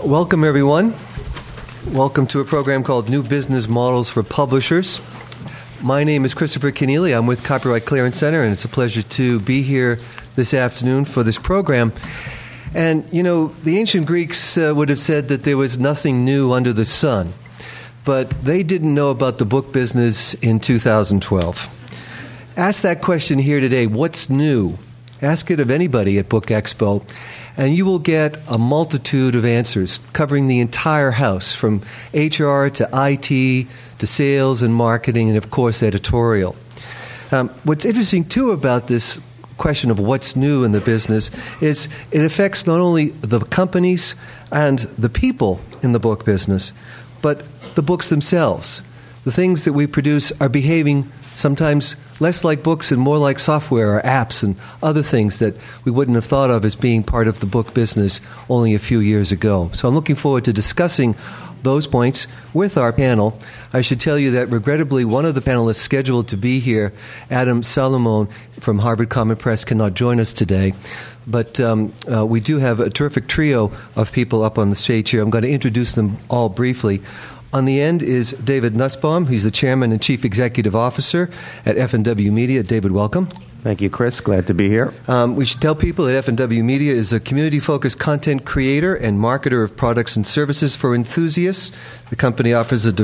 Welcome, everyone. Welcome to a program called New Business Models for Publishers. My name is Christopher Keneally. I'm with Copyright Clearance Center, and it's a pleasure to be here this afternoon for this program. And, you know, the ancient Greeks would have said that there was nothing new under the sun, but they didn't know about the book business in 2012. Ask that question here today, what's new? Ask it of anybody at Book Expo, and you will get a multitude of answers covering the entire house, from HR to IT to sales and marketing and, of course, editorial. What's interesting, too, about this question of what's new in the business is it affects not only the companies and the people in the book business, but the books themselves. The things that we produce are behaving sometimes less like books and more like software or apps and other things that we wouldn't have thought of as being part of the book business only a few years ago. So I'm looking forward to discussing those points with our panel. I should tell you that regrettably one of the panelists scheduled to be here, Adam Salomon from Harvard Common Press, cannot join us today. But we do have a terrific trio of people up on the stage here. I'm going to introduce them all briefly. On the end is David Nussbaum. He's the Chairman and Chief Executive Officer at F&W Media. David, welcome. Thank you, Chris. Glad to be here. We should tell people that F&W Media is a community-focused content creator and marketer of products and services for enthusiasts. The company offers a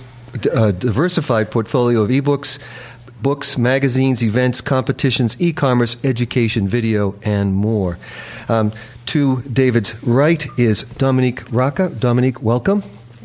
diversified portfolio of ebooks, books, magazines, events, competitions, e-commerce, education, video, and more. To David's right is Dominique Rocca. Dominique, welcome.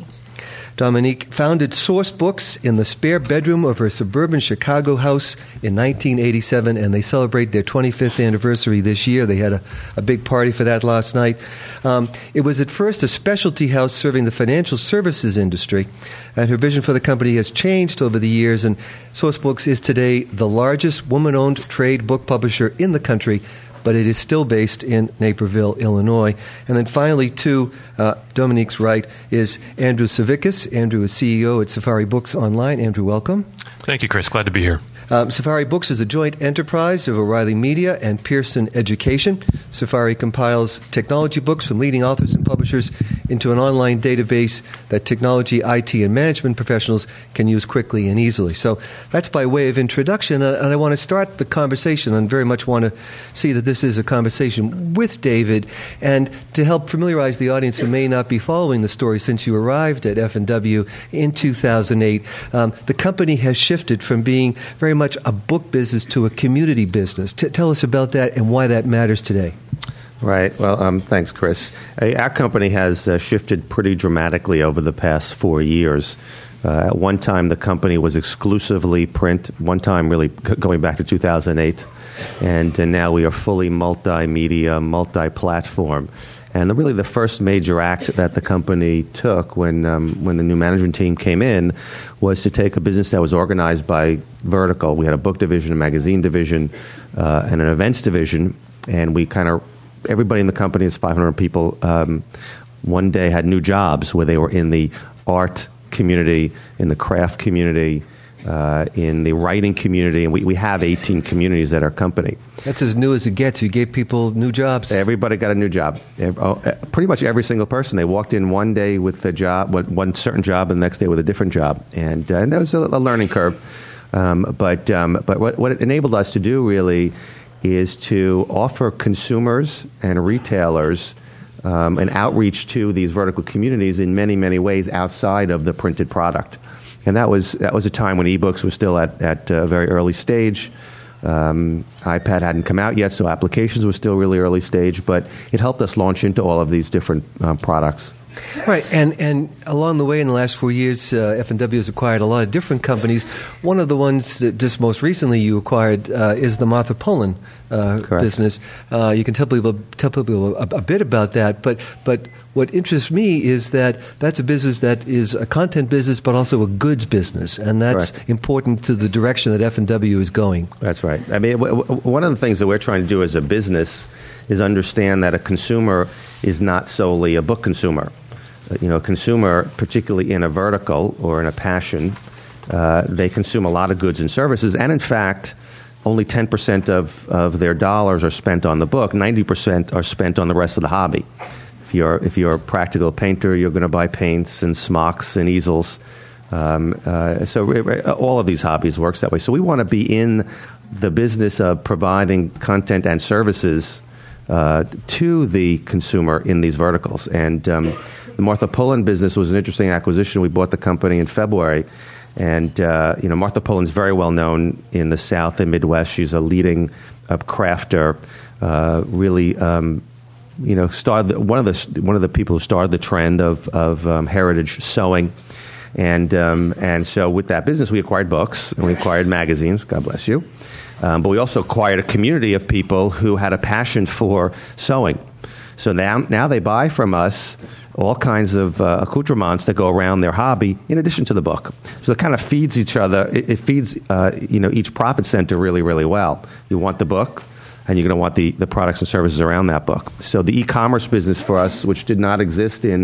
Dominique founded Source Books in the spare bedroom of her suburban Chicago house in 1987, and they celebrate their 25th anniversary this year. They had a big party for that last night. It was at first a specialty house serving the financial services industry, and her vision for the company has changed over the years, and Source Books is today the largest woman-owned trade book publisher in the country, but it is still based in Naperville, Illinois. And then finally, to Dominique's right is Andrew Savickas. Andrew is CEO at Safari Books Online. Andrew, welcome. Thank you, Chris. Glad to be here. Safari Books is a joint enterprise of O'Reilly Media and Pearson Education. Safari compiles technology books from leading authors and publishers into an online database that technology, IT, and management professionals can use quickly and easily. So that's by way of introduction, and I want to start the conversation and very much want to see that this is a conversation with David, and to help familiarize the audience who may not be following the story since you arrived at F&W in 2008, the company has shifted from being very much a book business to a community business. Tell us about that and why that matters today. Right. Well, thanks, Chris. Our company has shifted pretty dramatically over the past 4 years. At one time, the company was exclusively print, one time really going back to 2008, and now we are fully multimedia, multi-platform. And really the first major act that the company took when the new management team came in was to take a business that was organized by vertical. We had a book division, a magazine division, and an events division, and we everybody in the company, is 500 people, one day had new jobs where they were in the art community, in the craft community, in the writing community, and we have 18 communities at our company. That's as new as it gets. You gave people new jobs. Everybody got a new job. Pretty much every single person. They walked in one day with a job, one certain job, and the next day with a different job. And that was a learning curve. But what it enabled us to do really is to offer consumers and retailers an outreach to these vertical communities in many, many ways outside of the printed product. And that was a time when ebooks were still at a very early stage. iPad hadn't come out yet, so applications were still really early stage, but it helped us launch into all of these different products. Right, and along the way in the last 4 years, F&W has acquired a lot of different companies. One of the ones that just most recently you acquired is the Martha Pullen business. You can tell people a bit about that, but what interests me is that that's a business that is a content business, but also a goods business, and that's important to the direction that F&W is going. That's right. I mean, one of the things that we're trying to do as a business is understand that a consumer is not solely a book consumer. A consumer, particularly in a vertical or in a passion, they consume a lot of goods and services, and in fact, only 10% of their dollars are spent on the book. 90% are spent on the rest of the hobby. If you're a practical painter, you're going to buy paints and smocks and easels. So all of these hobbies works that way. So we want to be in the business of providing content and services to the consumer in these verticals. And the Martha Pullen business was an interesting acquisition. We bought the company in February. And, Martha Pullen's very well known in the South and Midwest. She's a leading crafter, really, started one of the people who started the trend of heritage sewing. And so with that business, we acquired books and we acquired magazines. God bless you. But we also acquired a community of people who had a passion for sewing. So now they buy from us all kinds of accoutrements that go around their hobby in addition to the book. So it kind of feeds each other. It feeds each profit center really, really well. You want the book, and you're going to want the products and services around that book. So the e-commerce business for us, which did not exist in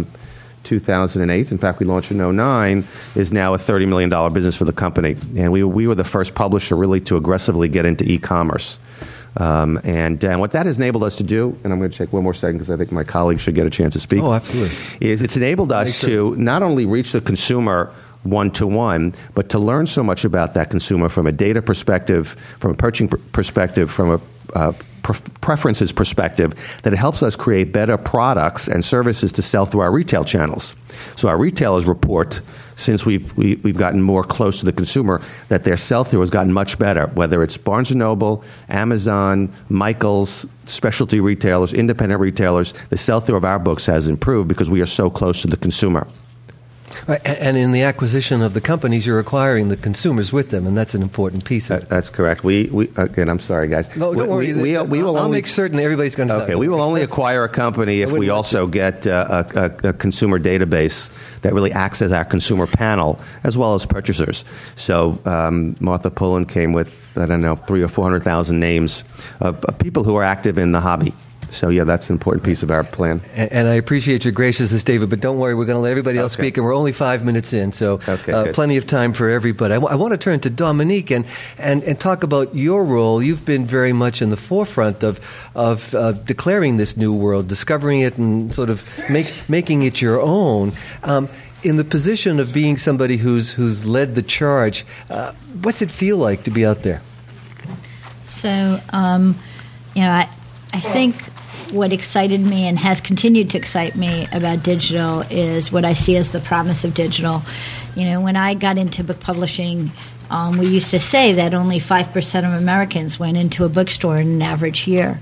2008, in fact we launched in 2009, is now a $30 million business for the company. And we were the first publisher really to aggressively get into e-commerce. And what that has enabled us to do, and I'm going to take one more second because I think my colleagues should get a chance to speak. Oh, absolutely. Is it's enabled us to not only reach the consumer one-to-one, but to learn so much about that consumer from a data perspective, from a purchasing perspective, from a preferences perspective, that it helps us create better products and services to sell through our retail channels. So our retailers report, since we've gotten more close to the consumer, that their sell-through has gotten much better, whether it's Barnes & Noble, Amazon, Michaels, specialty retailers, independent retailers. The sell-through of our books has improved because we are so close to the consumer. Right. And in the acquisition of the companies, you're acquiring the consumers with them, and that's an important piece of it. That's correct. We again, I'm sorry, guys. No, don't worry. I'll make certain everybody's going to. Okay, we will only acquire a company if we also get a consumer database that really acts as our consumer panel, as well as purchasers. So Martha Pullen came with, 300,000 or 400,000 names of people who are active in the hobby. So, yeah, that's an important piece of our plan. And I appreciate your graciousness, David, but don't worry, we're going to let everybody else speak, and we're only 5 minutes in, so plenty of time for everybody. I want to turn to Dominique and talk about your role. You've been very much in the forefront of declaring this new world, discovering it and sort of making it your own. In the position of being somebody who's led the charge, what's it feel like to be out there? So, I think what excited me and has continued to excite me about digital is what I see as the promise of digital. When I got into book publishing, we used to say that only 5% of Americans went into a bookstore in an average year.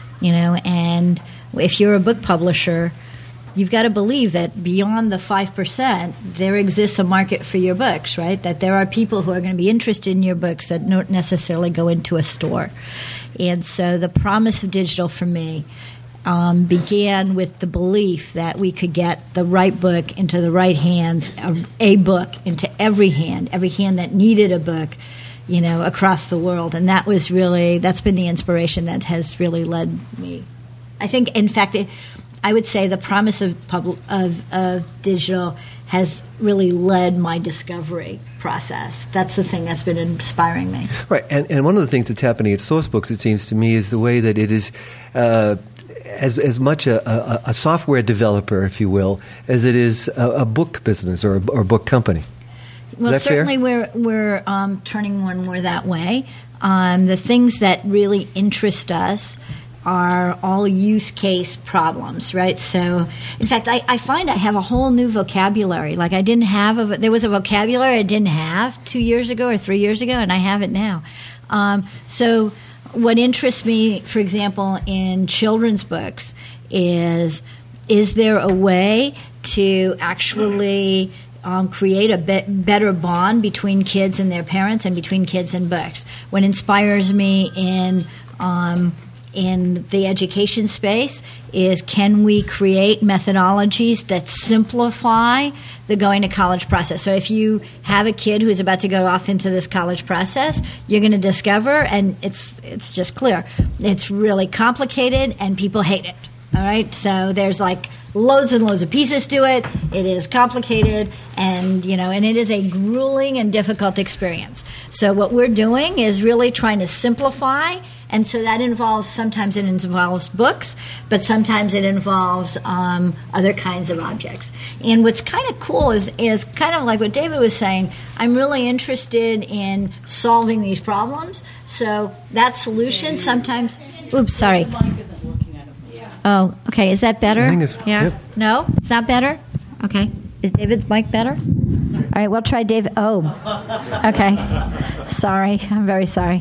And if you're a book publisher, you've got to believe that beyond the 5%, there exists a market for your books, right? That there are people who are going to be interested in your books that don't necessarily go into a store. And so the promise of digital for me began with the belief that we could get the right book into the right hands, a book into every hand that needed a book, across the world. And that's been the inspiration that has really led me. I think, in fact, I would say the promise of digital has really led my discovery process. That's the thing that's been inspiring me. Right, and one of the things that's happening at Sourcebooks, it seems to me, is the way that it is as much a software developer, if you will, as it is a book business or a book company. Well, certainly we're turning more and more that way. The things that really interest us are all use case problems, right? So, in fact, I find I have a whole new vocabulary. Like there was a vocabulary I didn't have 2 years ago or 3 years ago, and I have it now. So what interests me, for example, in children's books is there a way to actually create a better bond between kids and their parents and between kids and books? What inspires me in the education space is, can we create methodologies that simplify the going to college process? So if you have a kid who's about to go off into this college process, you're going to discover, and it's just clear, it's really complicated and people hate it. All right, so there's like loads and loads of pieces to it. It is complicated, and and it is a grueling and difficult experience. So what we're doing is really trying to simplify, and so that sometimes it involves books, but sometimes it involves other kinds of objects. And what's kind of cool is kind of like what David was saying. I'm really interested in solving these problems. So that solution sometimes. Oops, sorry. Oh, okay. Is that better? I think it's, yeah. Yep. No, it's not better. Okay. Is David's mic better? All right. We'll try David. Oh, okay. Sorry. I'm very sorry.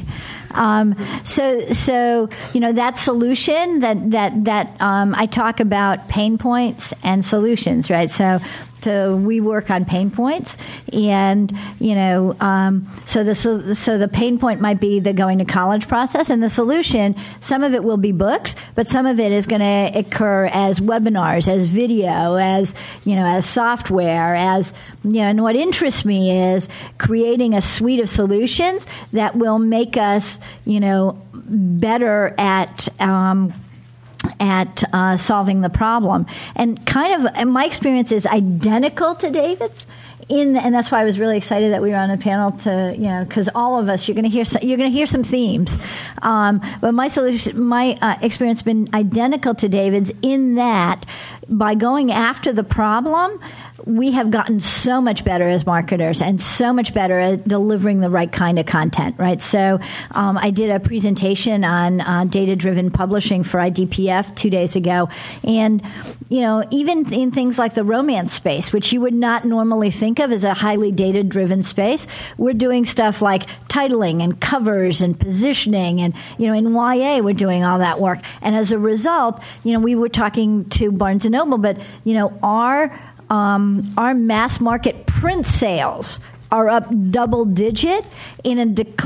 So that solution that I talk about pain points and solutions, right? So we work on pain points, and so the pain point might be the going to college process, and the solution, some of it will be books, but some of it is going to occur as webinars, as video, as software, and what interests me is creating a suite of solutions that will make us better at solving the problem. And my experience is identical to David's. And that's why I was really excited that we were on a panel because all of us, you're going to hear some themes. But my experience has been identical to David's in that by going after the problem, we have gotten so much better as marketers and so much better at delivering the right kind of content, right? So I did a presentation on data-driven publishing for IDPF 2 days ago. And, even in things like the romance space, which you would not normally think of as a highly data-driven space, we're doing stuff like titling and covers and positioning. And, in YA, we're doing all that work. And as a result, we were talking to Barnes & Noble, but, our mass market print sales are up double digit in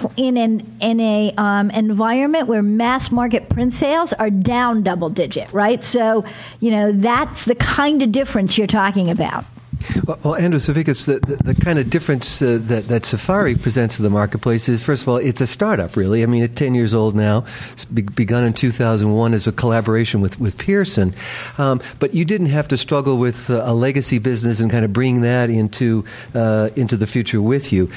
an environment where mass market print sales are down double digit, right? So, that's the kind of difference you're talking about. Well, Andrew Savickas, the kind of difference that Safari presents to the marketplace is, first of all, it's a startup, really. I mean, it's 10 years old now. It's begun in 2001 as a collaboration with Pearson. But you didn't have to struggle with a legacy business and kind of bring that into the future with you.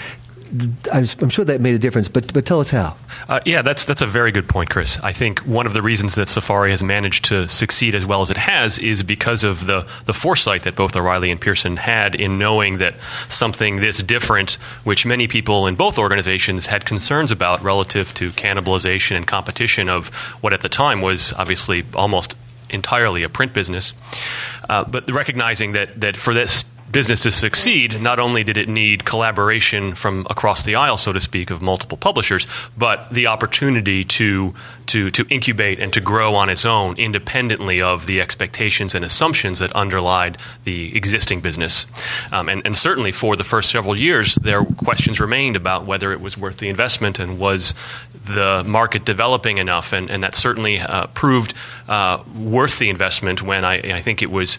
I'm sure that made a difference, but tell us how. That's a very good point, Chris. I think one of the reasons that Safari has managed to succeed as well as it has is because of the foresight that both O'Reilly and Pearson had in knowing that something this different, which many people in both organizations had concerns about relative to cannibalization and competition of what at the time was obviously almost entirely a print business, but recognizing that for this business to succeed, not only did it need collaboration from across the aisle, so to speak, of multiple publishers, but the opportunity to incubate and to grow on its own independently of the expectations and assumptions that underlied the existing business. And certainly for the first several years, there questions remained about whether it was worth the investment and was the market developing enough, and that certainly proved worth the investment when I think it was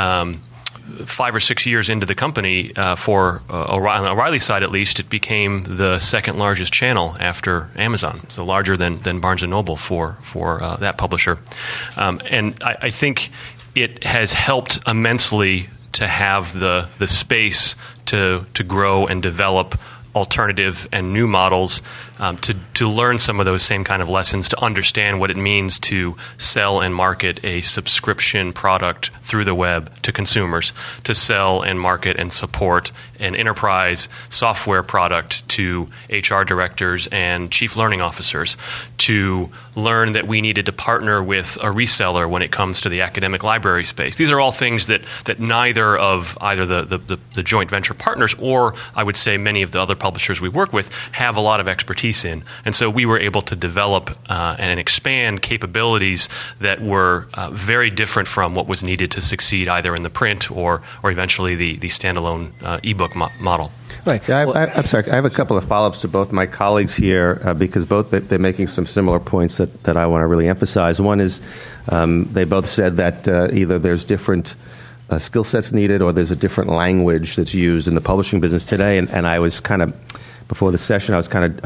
5 or 6 years into the company, for on the O'Reilly side at least, it became the second largest channel after Amazon, so larger than Barnes & Noble for that publisher. And I think it has helped immensely to have the space to grow and develop alternative and new models, to learn some of those same kind of lessons, to understand what it means to sell and market a subscription product through the web to consumers, to sell and market and support an enterprise software product to HR directors and chief learning officers, to learn that we needed to partner with a reseller when it comes to the academic library space. These are all things that neither of either the joint venture partners or I would say many of the other publishers we work with have a lot of expertise in. And so we were able to develop and expand capabilities that were very different from what was needed to succeed either in the print or eventually the standalone ebook model. Right. Yeah, I'm sorry. I have a couple of follow-ups to both my colleagues here because both they're making some similar points that I want to really emphasize. One is they both said that either there's different skill sets needed or there's a different language that's used in the publishing business today. And I was kind of, before the session, I was kind of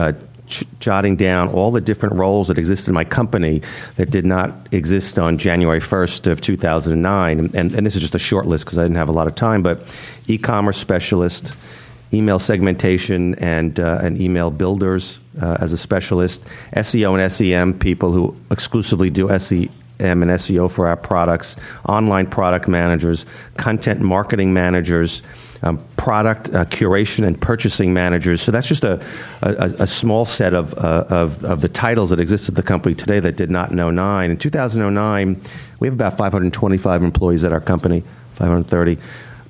jotting down all the different roles that exist in my company that did not exist on January 1st of 2009. And this is just a short list because I didn't have a lot of time, but e-commerce specialist, email segmentation and email builders as a specialist, SEO and SEM people who exclusively do SEM and SEO for our products, online product managers, content marketing managers, product curation and purchasing managers. So that's just a small set of the titles that exist at the company today that did not in 2009. In 2009, we have about 525 employees at our company, 530.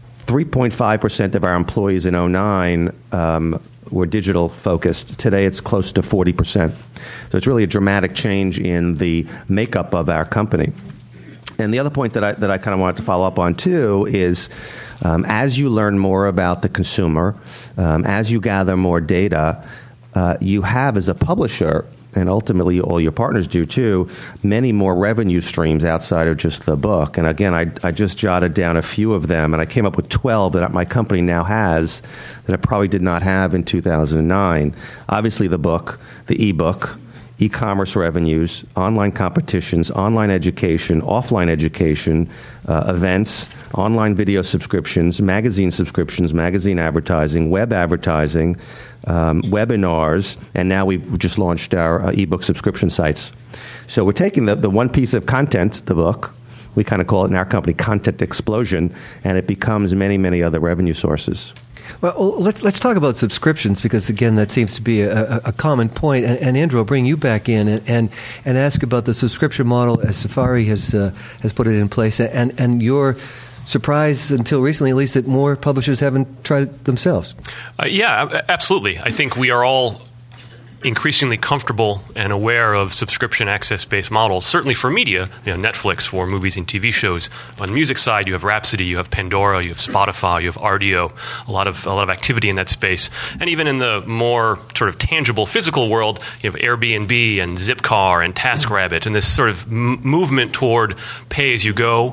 3.5% of our employees in 2009 were digital focused. Today it's close to 40%. So it's really a dramatic change in the makeup of our company. And the other point that I kind of wanted to follow up on too is as you learn more about the consumer, as you gather more data, you have as a publisher, and ultimately all your partners do too, many more revenue streams outside of just the book. And again, I just jotted down a few of them, and I came up with 12 that my company now has that it probably did not have in 2009. Obviously the book, the ebook, e-commerce revenues, online competitions, online education, offline education, events, online video subscriptions, magazine advertising, web advertising, webinars, and now we've just launched our ebook subscription sites. So we're taking the one piece of content, the book, we kind of call it in our company content explosion, and it becomes many, many other revenue sources. Well, let's talk about subscriptions because, again, that seems to be a common point. And Andrew, I'll bring you back in and ask about the subscription model as Safari has put it in place, and your surprise until recently, at least, that more publishers haven't tried it themselves. Yeah, absolutely. I think we are all increasingly comfortable and aware of subscription access-based models. Certainly for media, Netflix for movies and TV shows. On the music side, you have Rhapsody, you have Pandora, you have Spotify, you have Rdio. A lot of activity in that space. And even in the more sort of tangible physical world, you have Airbnb and Zipcar and TaskRabbit, and this sort of movement toward pay-as-you-go.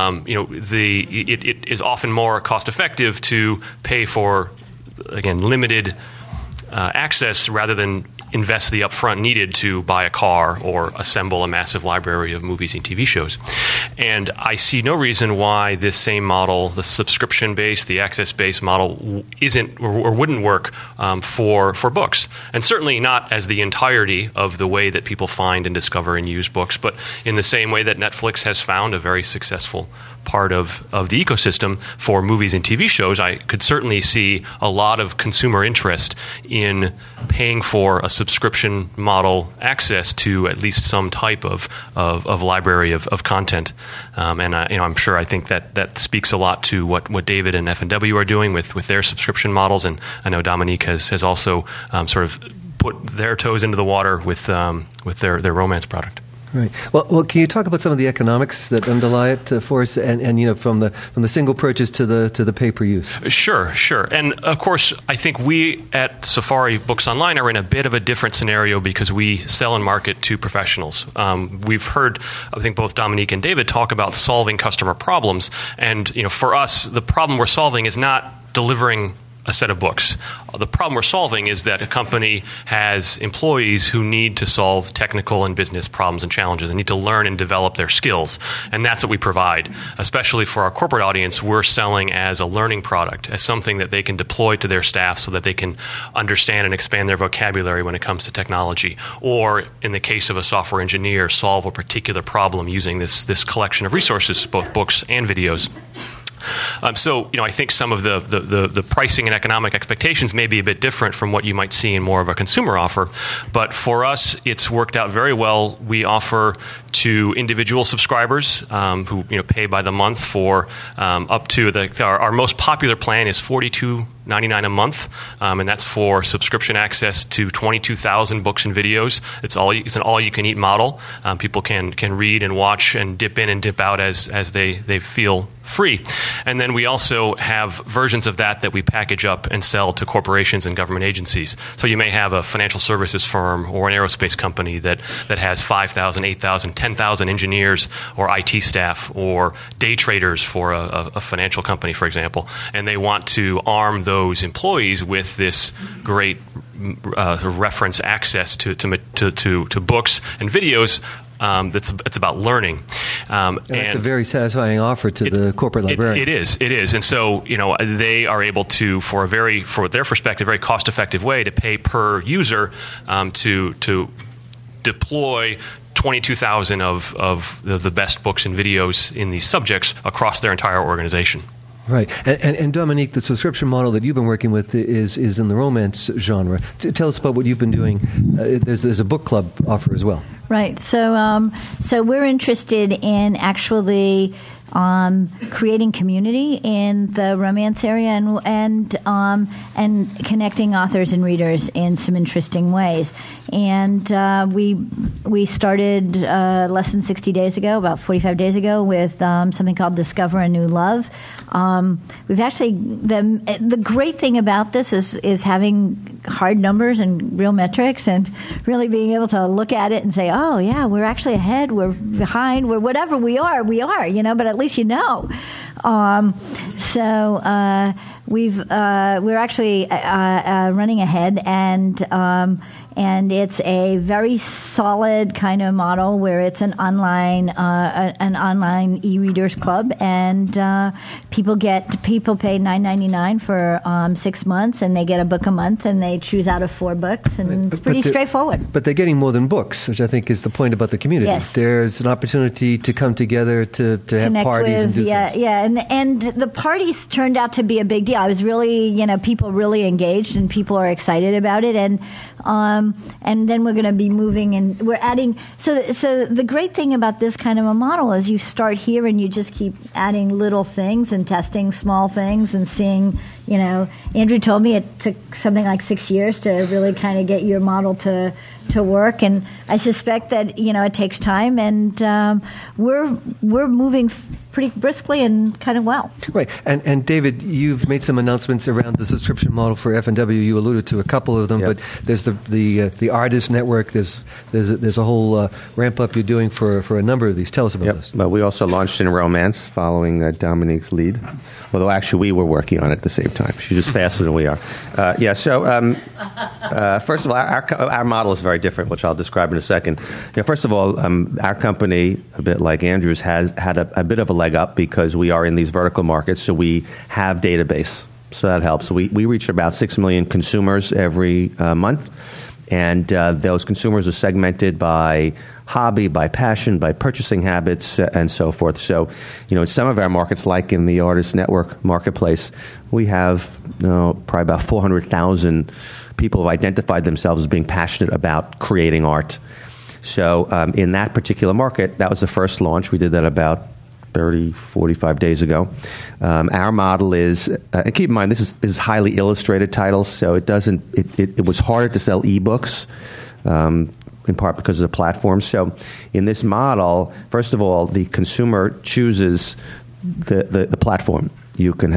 It is often more cost-effective to pay for, again, limited access rather than invest the upfront needed to buy a car or assemble a massive library of movies and TV shows. And I see no reason why this same model, the subscription-based, the access-based model, isn't or wouldn't work for books. And certainly not as the entirety of the way that people find and discover and use books, but in the same way that Netflix has found a very successful part of the ecosystem for movies and TV shows. I could certainly see a lot of consumer interest in paying for a subscription model access to at least some type of library of content. And I'm sure I think that speaks a lot to what David and F&W are doing with their subscription models. And I know Dominique has also sort of put their toes into the water with their romance product. Right. Well, can you talk about some of the economics that underlie it for us, and from the single purchase to the pay-per-use? Sure. And of course, I think we at Safari Books Online are in a bit of a different scenario because we sell and market to professionals. We've heard, I think, both Dominique and David talk about solving customer problems, and for us, the problem we're solving is not delivering a set of books. The problem we're solving is that a company has employees who need to solve technical and business problems and challenges and need to learn and develop their skills. And that's what we provide. Especially for our corporate audience, we're selling as a learning product, as something that they can deploy to their staff so that they can understand and expand their vocabulary when it comes to technology. Or, in the case of a software engineer, solve a particular problem using this collection of resources, both books and videos. So, I think some of the pricing and economic expectations may be a bit different from what you might see in more of a consumer offer. But for us, it's worked out very well. We offer to individual subscribers who pay by the month for up to our most popular plan is $42.99 a month, and that's for subscription access to 22,000 books and videos. It's an all-you-can-eat model. People can read and watch and dip in and dip out as they feel free. And then we also have versions of that we package up and sell to corporations and government agencies. So you may have a financial services firm or an aerospace company that has 5,000, 8,000, 10,000 engineers or IT staff or day traders for a financial company, for example, and they want to arm those employees with this great reference access to books and videos. It's about learning, and it's a very satisfying offer to the corporate librarian. It is, and so they are able to, for their perspective, very cost-effective way to pay per user to deploy 22,000 of the best books and videos in these subjects across their entire organization. Right. And Dominique, the subscription model that you've been working with is in the romance genre. Tell us about what you've been doing. There's a book club offer as well. Right. So we're interested in actually creating community in the romance area and connecting authors and readers in some interesting ways. And we started less than 60 days ago, about 45 days ago, with something called Discover a New Love. We've actually the great thing about this is having hard numbers and real metrics and really being able to look at it and say, oh yeah, we're actually ahead, we're behind, we're whatever we are, but at least we're actually running ahead, and it's a very solid kind of model where it's an online e-readers club, and people pay $9.99 for 6 months, and they get a book a month, and they choose out of 4 books, and it's pretty straightforward. But they're getting more than books, which I think is the point about the community. Yes. There's an opportunity to come together to have parties and do things. Yeah, and the parties turned out to be a big deal. I was really, people really engaged, and people are excited about it, and then we're going to be moving, and we're adding. So the great thing about this kind of a model is you start here, and you just keep adding little things and testing small things and seeing. Andrew told me it took something like 6 years to really kind of get your model to work, and I suspect that it takes time, and we're moving pretty briskly and kind of well. Right, and David, you've made some announcements around the subscription model for F&W. You alluded to a couple of them, Yep. but there's the artist network. There's a whole ramp up you're doing for a number of these. Tell us about this. But we also launched in romance following Dominique's lead. Although actually we were working on it at the same time. She's just faster than we are. So first of all, our model is very different, which I'll describe in a second. First of all, our company, a bit like Andrew's, has had a bit of a leg up because we are in these vertical markets, so we have database. So that helps. We reach about 6 million consumers every month, and those consumers are segmented by hobby, by passion, by purchasing habits, and so forth. So, in some of our markets, like in the Artist Network marketplace, we have probably about 400,000 people have identified themselves as being passionate about creating art. So in that particular market, that was the first launch. We did that about 30, 45 days ago. Our model is, and keep in mind, this is highly illustrated titles, so it was harder to sell ebooks, in part because of the platform. So in this model, first of all, the consumer chooses the platform. You can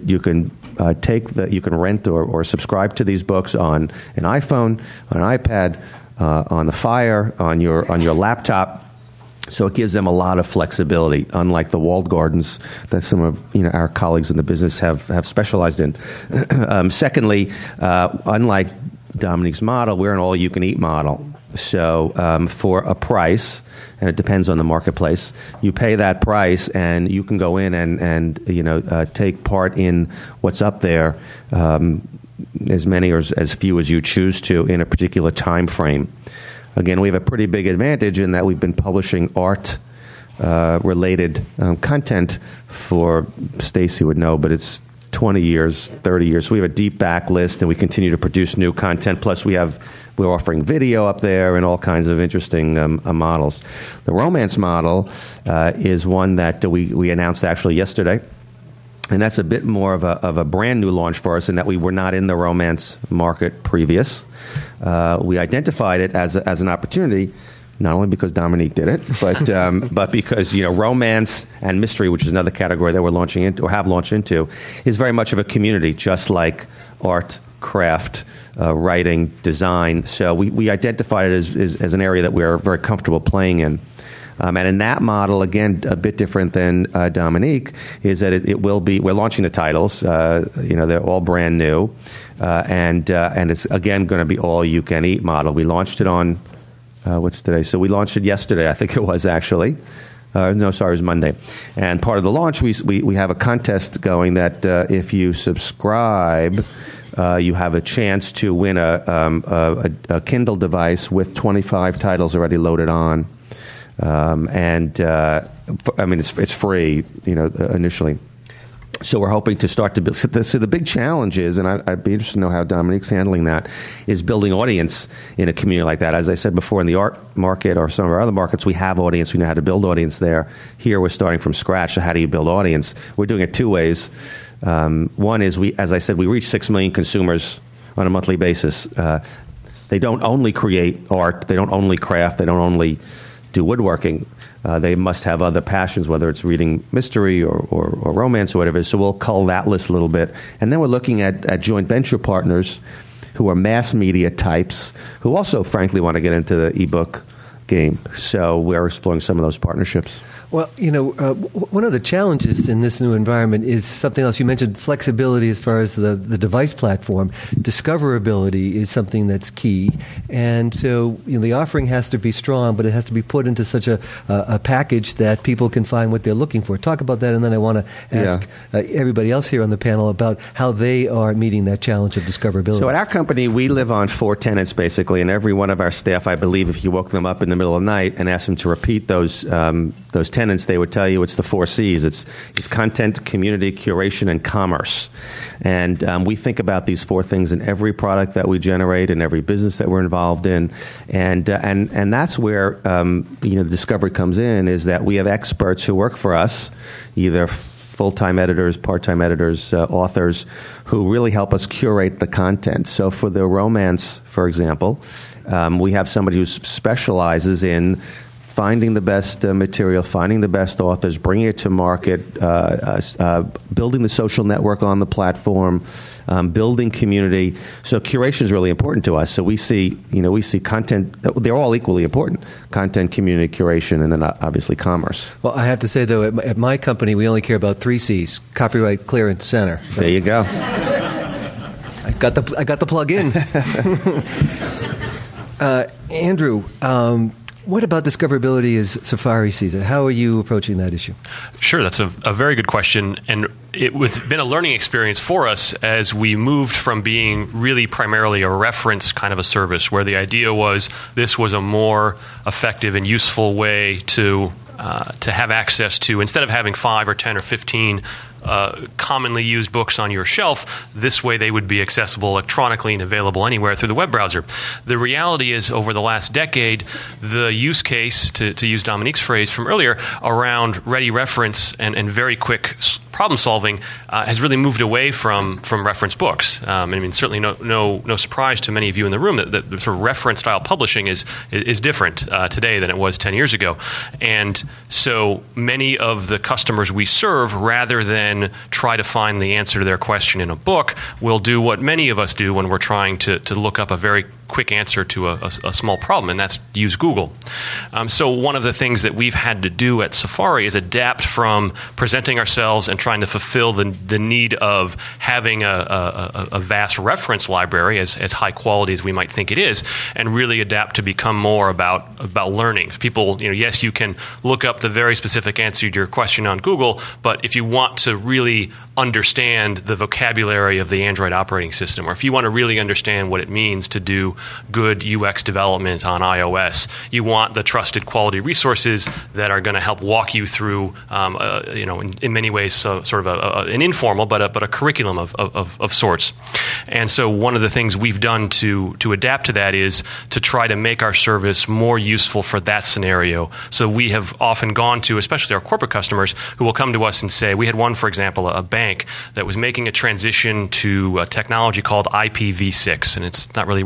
rent or subscribe to these books on an iPhone, on an iPad, on the Fire, on your laptop. So it gives them a lot of flexibility, unlike the walled gardens that some of our colleagues in the business have specialized in. Secondly, unlike Dominique's model, we're an all-you-can-eat model. So for a price, and it depends on the marketplace, you pay that price, and you can go in and take part in what's up there, as many or as few as you choose to in a particular time frame. Again, we have a pretty big advantage in that we've been publishing art-related content for, Stacy would know, but it's 20 years, 30 years. So we have a deep backlist, and we continue to produce new content. Plus, we're offering video up there and all kinds of interesting models. The romance model is one that we announced actually yesterday. And that's a bit more of a brand new launch for us in that we were not in the romance market previous. We identified it as an opportunity, not only because Dominique did it, but because romance and mystery, which is another category that we're launching into or have launched into, is very much of a community, just like art, craft, writing, design. So we identified it as an area that we're very comfortable playing in. And in that model, again, a bit different than Dominique, is that it will be, we're launching the titles, they're all brand new, and it's, again, going to be all you can eat model. We launched it on, what's today? So we launched it yesterday, I think it was actually. It was Monday. And part of the launch, we have a contest going that if you subscribe, you have a chance to win a Kindle device with 25 titles already loaded on. It's free, initially. So we're hoping to start to build. So the big challenge is, and I'd be interested to know how Dominique's handling that, is building audience in a community like that. As I said before, in the art market or some of our other markets, we have audience. We know how to build audience there. Here, we're starting from scratch. So how do you build audience? We're doing it two ways. One is, as I said, we reach 6 million consumers on a monthly basis. They don't only create art. They don't only craft. They don't only do woodworking. They must have other passions, whether it's reading mystery or romance or whatever it is. So we'll cull that list a little bit. And then we're looking at joint venture partners who are mass media types who also, frankly, want to get into the ebook game. So we're exploring some of those partnerships. Well, one of the challenges in this new environment is something else. You mentioned flexibility as far as the device platform. Discoverability is something that's key. And so the offering has to be strong, but it has to be put into such a package that people can find what they're looking for. Talk about that, and then I want to ask everybody else here on the panel about how they are meeting that challenge of discoverability. So at our company, we live on 4 tenants, basically, and every one of our staff, I believe, if you woke them up in the middle of the night and asked them to repeat those tenants, they would tell you it's the 4 C's. It's content, community, curation, and commerce. And we think about these 4 things in every product that we generate and every business that we're involved in. And that's where the discovery comes in, is that we have experts who work for us, either full-time editors, part-time editors, authors, who really help us curate the content. So for the romance, for example, we have somebody who specializes in finding the best material, finding the best authors, bringing it to market, building the social network on the platform, building community. So curation is really important to us. So we see content; they're all equally important: content, community, curation, and then obviously commerce. Well, I have to say though, at my company, we only care about 3 C's: copyright, clearance, center. So there you go. I got the plug in. Andrew. What about discoverability as Safari sees it? How are you approaching that issue? Sure, that's a very good question. And it's been a learning experience for us as we moved from being really primarily a reference kind of a service, where the idea was this was a more effective and useful way to have access to, instead of having 5 or 10 or 15 commonly used books on your shelf, this way they would be accessible electronically and available anywhere through the web browser. The reality is, over the last decade, the use case, to use Dominique's phrase from earlier, around ready reference and very quick problem solving has really moved away from reference books. Certainly no surprise to many of you in the room that the sort of reference style publishing is different today than it was 10 years ago. And so many of the customers we serve, rather than try to find the answer to their question in a book, will do what many of us do when we're trying to look up a very quick answer to a small problem, and that's use Google. So one of the things that we've had to do at Safari is adapt from presenting ourselves and trying to fulfill the need of having a vast reference library, as high quality as we might think it is, and really adapt to become more about learning. People, yes, you can look up the very specific answer to your question on Google, but if you want to really understand the vocabulary of the Android operating system, or if you want to really understand what it means to do good UX development on iOS, you want the trusted quality resources that are going to help walk you through, in many ways, sort of an informal but a curriculum of sorts. And so one of the things we've done to adapt to that is to try to make our service more useful for that scenario. So we have often gone to, especially our corporate customers, who will come to us and say, we had one, for example, a bank that was making a transition to a technology called IPv6, and it's not really relevant what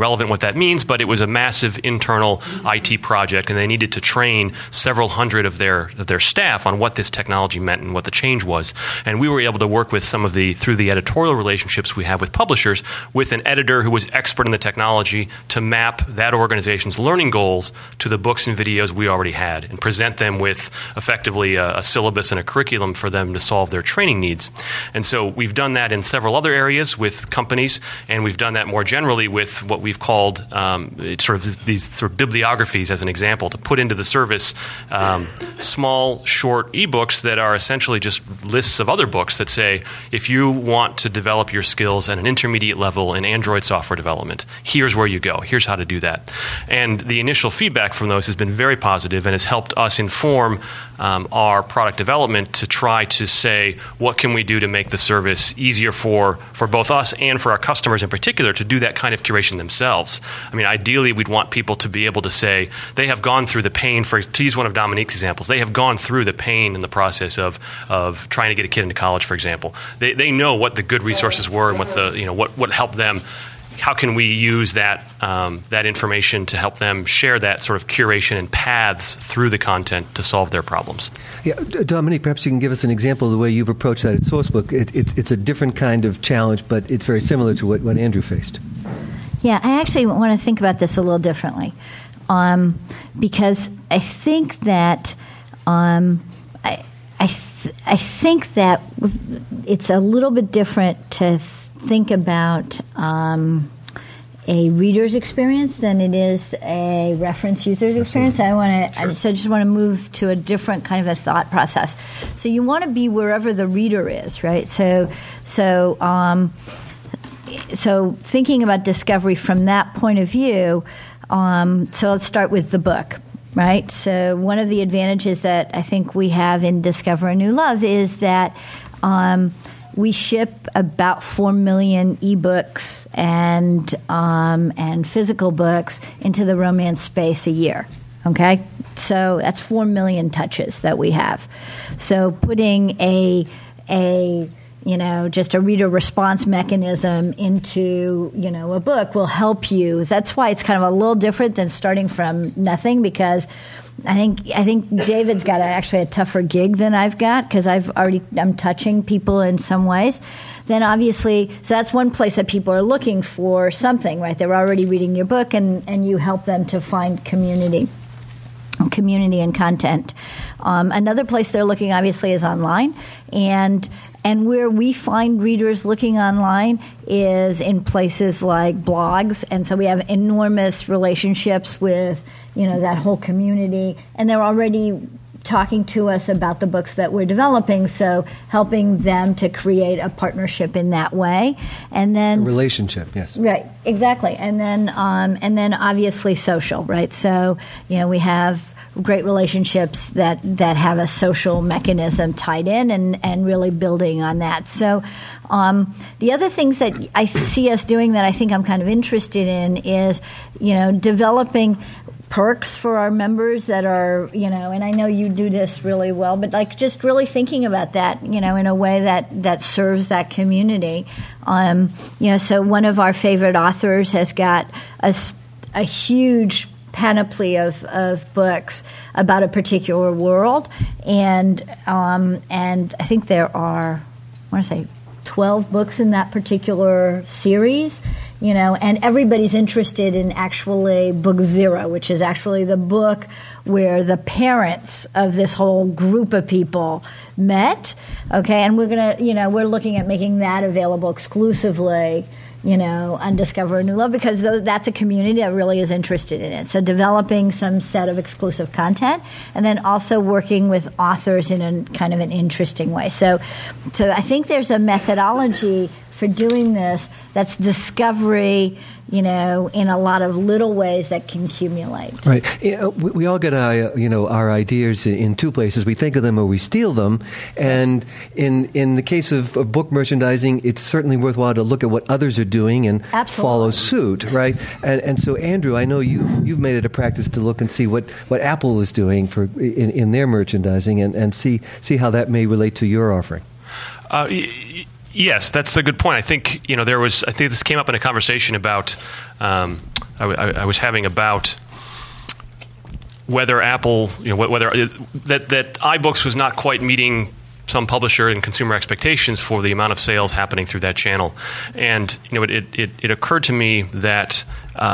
what that means, but it was a massive internal IT project, and they needed to train several hundred of their staff on what this technology meant and what the change was. And we were able to work with through the editorial relationships we have with publishers, with an editor who was expert in the technology to map that organization's learning goals to the books and videos we already had and present them with effectively a syllabus and a curriculum for them to solve their training needs. And so we've done that in several other areas with companies, and we've done that more generally with what we've called these sort of bibliographies, as an example, to put into the service small, short ebooks that are essentially just lists of other books that say, if you want to develop your skills at an intermediate level in Android software development, here's where you go. Here's how to do that. And the initial feedback from those has been very positive and has helped us inform our product development to try to say, what can we do to make the service easier for both us and for our customers in particular to do that kind of curation themselves. I mean, ideally, we'd want people to be able to say they have gone through the pain, to use one of Dominique's examples, they have gone through the pain in the process of trying to get a kid into college, for example. They know what the good resources were and what helped them. How can we use that information to help them share that sort of curation and paths through the content to solve their problems? Yeah, Dominique, perhaps you can give us an example of the way you've approached that at Sourcebook. It's a different kind of challenge, but it's very similar to what Andrew faced. Yeah, I actually want to think about this a little differently, because I think that I think that it's a little bit different to think about a reader's experience than it is a reference user's experience. I just want to move to a different kind of a thought process. So you want to be wherever the reader is, right? So thinking about discovery from that point of view, so let's start with the book, right? So one of the advantages that I think we have in Discover a New Love is that we ship about 4 million ebooks and physical books into the romance space a year. Okay, so that's 4 million touches that we have. So putting just a reader response mechanism into, a book will help you. That's why it's kind of a little different than starting from nothing, because I think David's got actually a tougher gig than I've got, because I'm touching people in some ways. Then obviously, so that's one place that people are looking for something, right? They're already reading your book, and you help them to find community and content. Another place they're looking, obviously, is online, and where we find readers looking online is in places like blogs, and so we have enormous relationships with that whole community, and they're already talking to us about the books that we're developing, so helping them to create a partnership in that way. And then a relationship, yes. Right, exactly. And then obviously social, right? So, we have great relationships that have a social mechanism tied in, and really building on that. So the other things that I see us doing that I think I'm kind of interested in is, developing perks for our members that are, and I know you do this really well, but like just really thinking about that, in a way that serves that community. So one of our favorite authors has got a huge panoply of books about a particular world, and I think there are, 12 books in that particular series, and everybody's interested in actually book 0, which is actually the book where the parents of this whole group of people met. Okay, and we're looking at making that available exclusively, on Discover a New Love, because that's a community that really is interested in it. So developing some set of exclusive content, and then also working with authors in a kind of an interesting way. So I think there's a methodology for doing this that's discovery, in a lot of little ways that can accumulate. Right. We all get our ideas in two places. We think of them or we steal them. And in the case of book merchandising, it's certainly worthwhile to look at what others are doing and follow suit, right? And so, Andrew, I know you've made it a practice to look and see what Apple is doing in their merchandising and see how that may relate to your offering. Yes, that's a good point. I think this came up in a conversation about I was having about whether Apple, whether that iBooks was not quite meeting some publisher and consumer expectations for the amount of sales happening through that channel, and it occurred to me that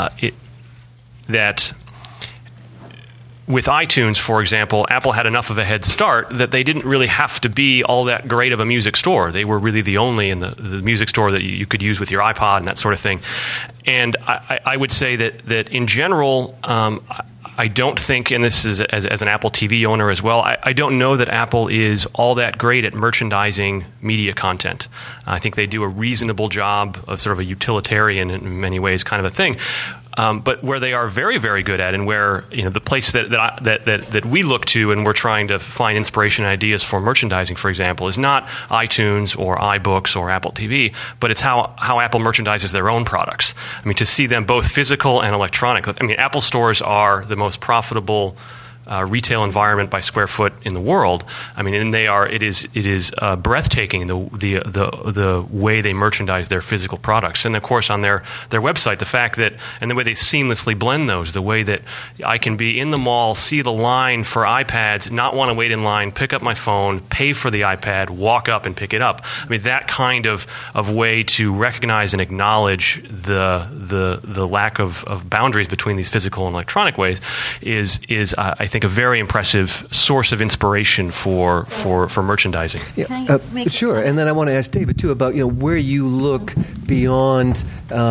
with iTunes, for example, Apple had enough of a head start that they didn't really have to be all that great of a music store. They were really the only in the music store that you could use with your iPod and that sort of thing. And I would say that in general, I don't think, and this is as an Apple TV owner as well, I don't know that Apple is all that great at merchandising media content. I think they do a reasonable job of sort of a utilitarian, in many ways, kind of a thing. But where they are very, very good at, and where the place that we look to, and we're trying to find inspiration and ideas for merchandising, for example, is not iTunes or iBooks or Apple TV, but it's how Apple merchandises their own products. I mean, to see them both physical and electronic. I mean, Apple stores are the most profitable retail environment by square foot in the world. I mean, and it is breathtaking the way they merchandise their physical products, and of course on their website, the fact that and the way they seamlessly blend those, the way that I can be in the mall, see the line for iPads, not want to wait in line, pick up my phone, pay for the iPad, walk up and pick it up. I mean, that kind of way to recognize and acknowledge the lack of boundaries between these physical and electronic ways is I think a very impressive source of inspiration for merchandising. Yeah. Sure, and then I want to ask David too about where you look beyond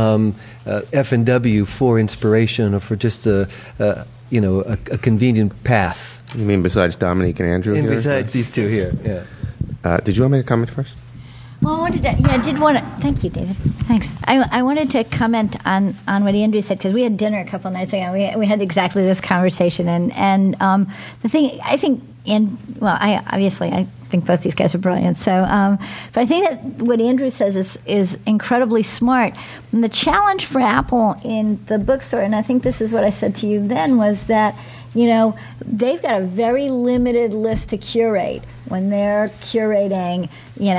F&W for inspiration or for just a convenient path. You mean besides Dominique and Andrew? And besides these two here, yeah. Did you want to make a comment first? Well, I did want to. Thank you, David. Thanks. I wanted to comment on what Andrew said, because we had dinner a couple of nights ago. We had exactly this conversation, and the thing I think, I think both these guys are brilliant. So, but I think that what Andrew says is incredibly smart. And the challenge for Apple in the bookstore, and I think this is what I said to you then, was that they've got a very limited list to curate when they're curating,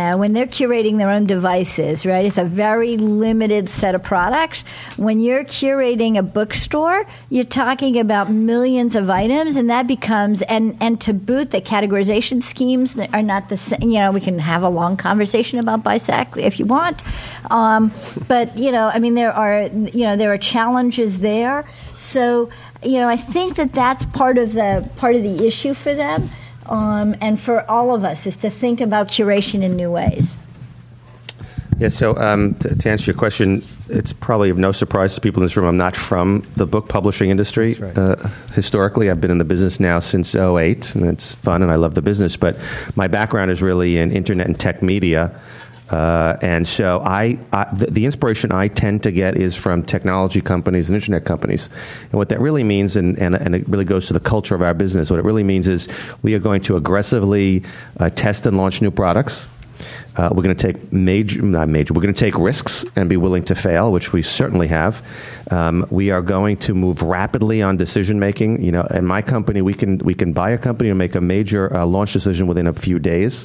their own devices, right? It's a very limited set of products. When you're curating a bookstore, you're talking about millions of items, and that becomes, and to boot, the categorization schemes are not the same. We can have a long conversation about BISAC if you want. But, there are challenges there. So, I think that's part of the issue for them, and for all of us, is to think about curation in new ways. Yeah. So to answer your question, it's probably of no surprise to people in this room, I'm not from the book publishing industry. That's right. Historically, I've been in the business now since 2008, and it's fun, and I love the business. But my background is really in internet and tech media. And so the inspiration I tend to get is from technology companies and internet companies. And what that really means, and it really goes to the culture of our business, what it really means is we are going to aggressively test and launch new products. We're going to take we're going to take risks and be willing to fail, which we certainly have. We are going to move rapidly on decision making. In my company, we can buy a company and make a major launch decision within a few days.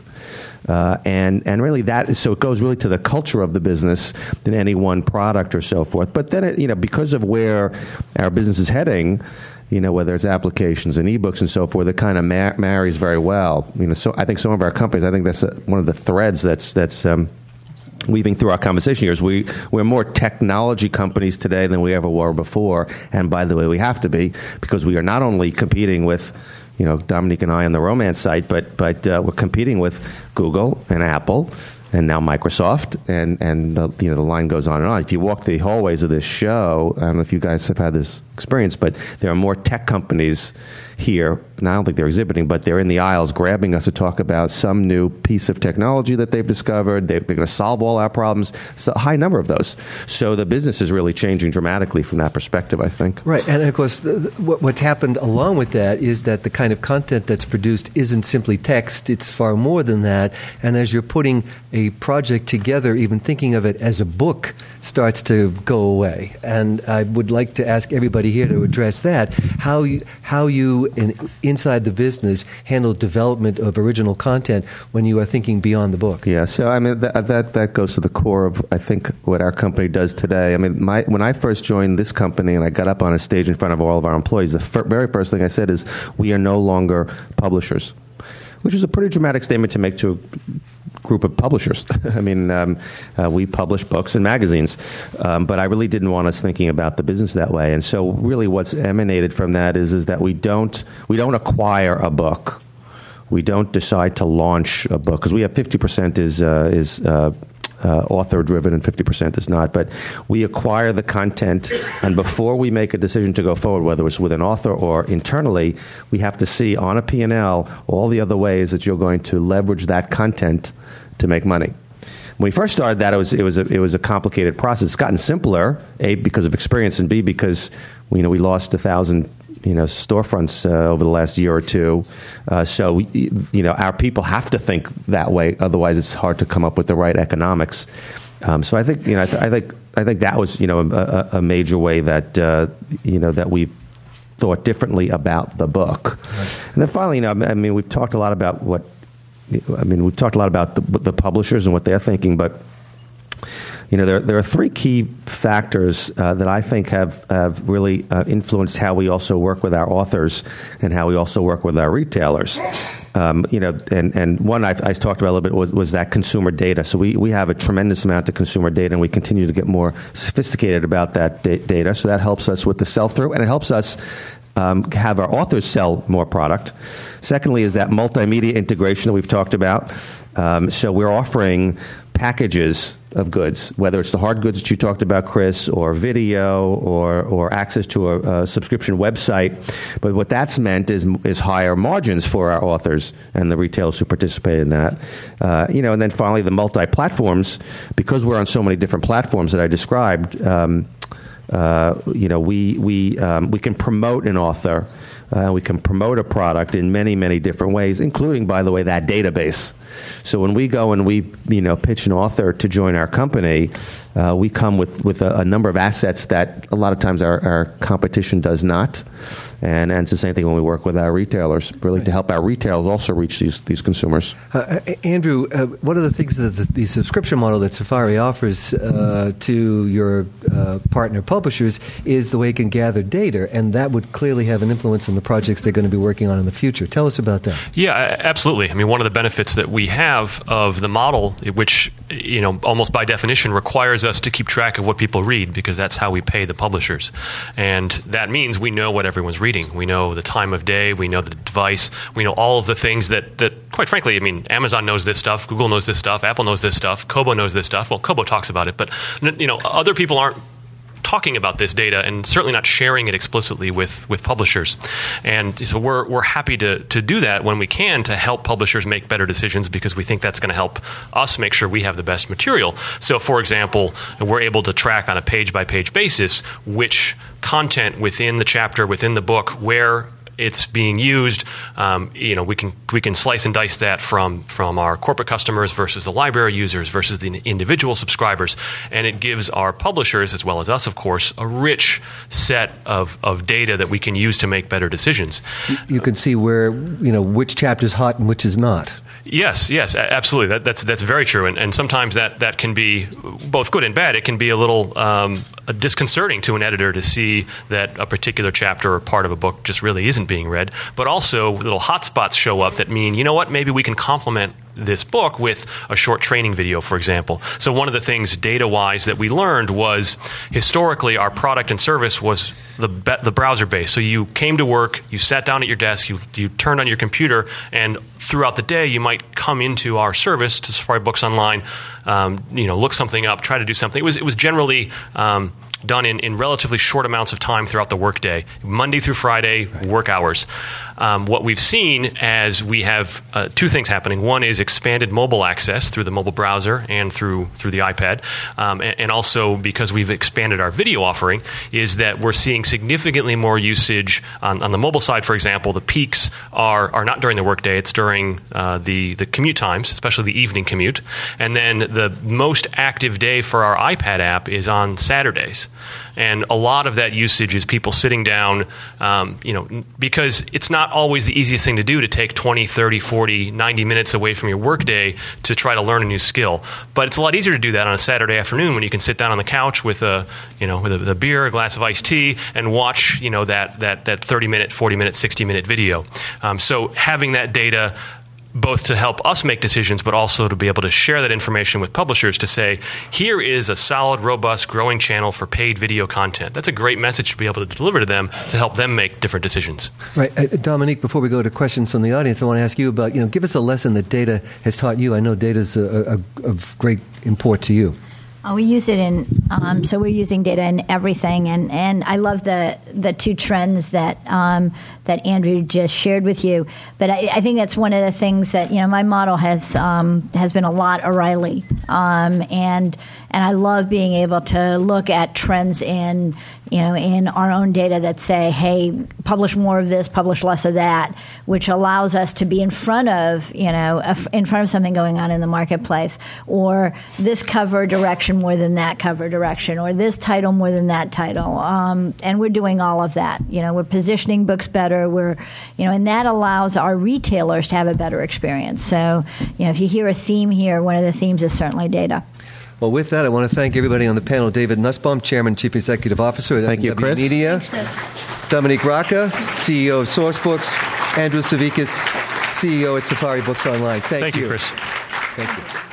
And really so it goes really to the culture of the business than any one product or so forth. But then, because of where our business is heading, whether it's applications and ebooks and so forth, it kind of marries very well. So I think some of our companies, I think that's one of the threads that's weaving through our conversation here is we're more technology companies today than we ever were before. And by the way, we have to be, because we are not only competing with Dominique and I on the Romance site, but we're competing with Google and Apple and now Microsoft, and the line goes on and on. If you walk the hallways of this show, I don't know if you guys have had this experience, but there are more tech companies here, and I don't think they're exhibiting, but they're in the aisles grabbing us to talk about some new piece of technology that they've discovered. They're going to solve all our problems. It's a high number of those. So the business is really changing dramatically from that perspective, I think. Right, and of course, what's happened along with that is that the kind of content that's produced isn't simply text, it's far more than that. And as you're putting a project together, even thinking of it as a book starts to go away. And I would like to ask everybody somebody here to address that. How you inside the business handle development of original content when you are thinking beyond the book. Yeah, so I mean that goes to the core of I think what our company does today. I mean, when I first joined this company and I got up on a stage in front of all of our employees, the very first thing I said is, we are no longer publishers, which is a pretty dramatic statement to make to a group of publishers. I mean, we publish books and magazines, but I really didn't want us thinking about the business that way. And so really what's emanated from that is that we don't acquire a book. We don't decide to launch a book, because we have 50% is author-driven and 50% is not. But we acquire the content, and before we make a decision to go forward, whether it's with an author or internally, we have to see on a P&L all the other ways that you're going to leverage that content to make money. When we first started that, it was a complicated process. It's gotten simpler, A, because of experience, and B, because we lost 1,000 storefronts over the last year or two. So our people have to think that way. Otherwise, it's hard to come up with the right economics. So I think I think that was a major way that that we thought differently about the book. Right. And then finally, we've talked a lot about the publishers and what they're thinking, but there are three key factors that I think have really influenced how we also work with our authors and how we also work with our retailers. And one I talked about a little bit was that consumer data. So we have a tremendous amount of consumer data, and we continue to get more sophisticated about that data. So that helps us with the sell-through, and it helps us have our authors sell more product. Secondly is that multimedia integration that we've talked about. So we're offering packages of goods, whether it's the hard goods that you talked about, Chris, or video, or access to a subscription website. But what that's meant is higher margins for our authors and the retailers who participate in that. And then finally, the multi-platforms, because we're on so many different platforms that I described. We can promote an author, we can promote a product in many, many different ways, including, by the way, that database. So when we go and we pitch an author to join our company, we come with a number of assets that a lot of times our competition does not. And it's the same thing when we work with our retailers, really to help our retailers also reach these consumers. Andrew, one of the things that the subscription model that Safari offers to your partner publishers is the way it can gather data, and that would clearly have an influence on the projects they're going to be working on in the future. Tell us about that. Yeah, absolutely. I mean, one of the benefits that we have of the model, which almost by definition requires us to keep track of what people read, because that's how we pay the publishers. And that means we know what everyone's reading. We know the time of day. We know the device. We know all of the things that quite frankly, I mean, Amazon knows this stuff. Google knows this stuff. Apple knows this stuff. Kobo knows this stuff. Well, Kobo talks about it, but other people aren't talking about this data, and certainly not sharing it explicitly with publishers. And so we're happy to do that when we can, to help publishers make better decisions, because we think that's going to help us make sure we have the best material. So, for example, we're able to track on a page-by-page basis which content within the chapter, within the book, where it's being used. We can slice and dice that from our corporate customers versus the library users versus the individual subscribers, and it gives our publishers, as well as us, of course, a rich set of data that we can use to make better decisions. You can see where which chapter is hot and which is not. Yes, absolutely. That's very true, and sometimes that can be both good and bad. It can be a little disconcerting to an editor to see that a particular chapter or part of a book just really isn't being read. But also, little hotspots show up that mean, maybe we can complement this book with a short training video, for example. So one of the things data-wise that we learned was, historically, our product and service was the browser-based. So you came to work, you sat down at your desk, you turned on your computer, and throughout the day you might come into our service to Safari Books Online, look something up, try to do something. It was generally done in relatively short amounts of time throughout the workday, Monday through Friday, work hours. What we've seen as we have two things happening. One is expanded mobile access through the mobile browser and through the iPad. And also, because we've expanded our video offering, is that we're seeing significantly more usage on the mobile side. For example, the peaks are not during the workday, it's during the commute times, especially the evening commute. And then the most active day for our iPad app is on Saturdays. And a lot of that usage is people sitting down, because it's not always the easiest thing to do to take 20, 30, 40, 90 minutes away from your workday to try to learn a new skill. But it's a lot easier to do that on a Saturday afternoon when you can sit down on the couch with a beer, a glass of iced tea, and watch, that 30-minute, 40-minute, 60-minute video. So having that data both to help us make decisions, but also to be able to share that information with publishers to say, here is a solid, robust, growing channel for paid video content. That's a great message to be able to deliver to them to help them make different decisions. Right. Dominique, before we go to questions from the audience, I want to ask you about, give us a lesson that data has taught you. I know data is of great import to you. We use it so we're using data in everything, and I love the two trends that Andrew just shared with you. But I think that's one of the things that my model has been a lot O'Reilly, and I love being able to look at trends in our own data that say, hey, publish more of this, publish less of that, which allows us to be in front of something going on in the marketplace, or this cover direction more than that cover direction, or this title more than that title. And we're doing all of that. We're positioning books better. And that allows our retailers to have a better experience. So, if you hear a theme here, one of the themes is certainly data. Well, with that, I want to thank everybody on the panel. David Nussbaum, Chairman and Chief Executive Officer at Thank you, Chris. Media. Dominique Rocca, CEO of Sourcebooks. Andrew Savickas, CEO at Safari Books Online. Thank you. Thank you, Chris. Thank you.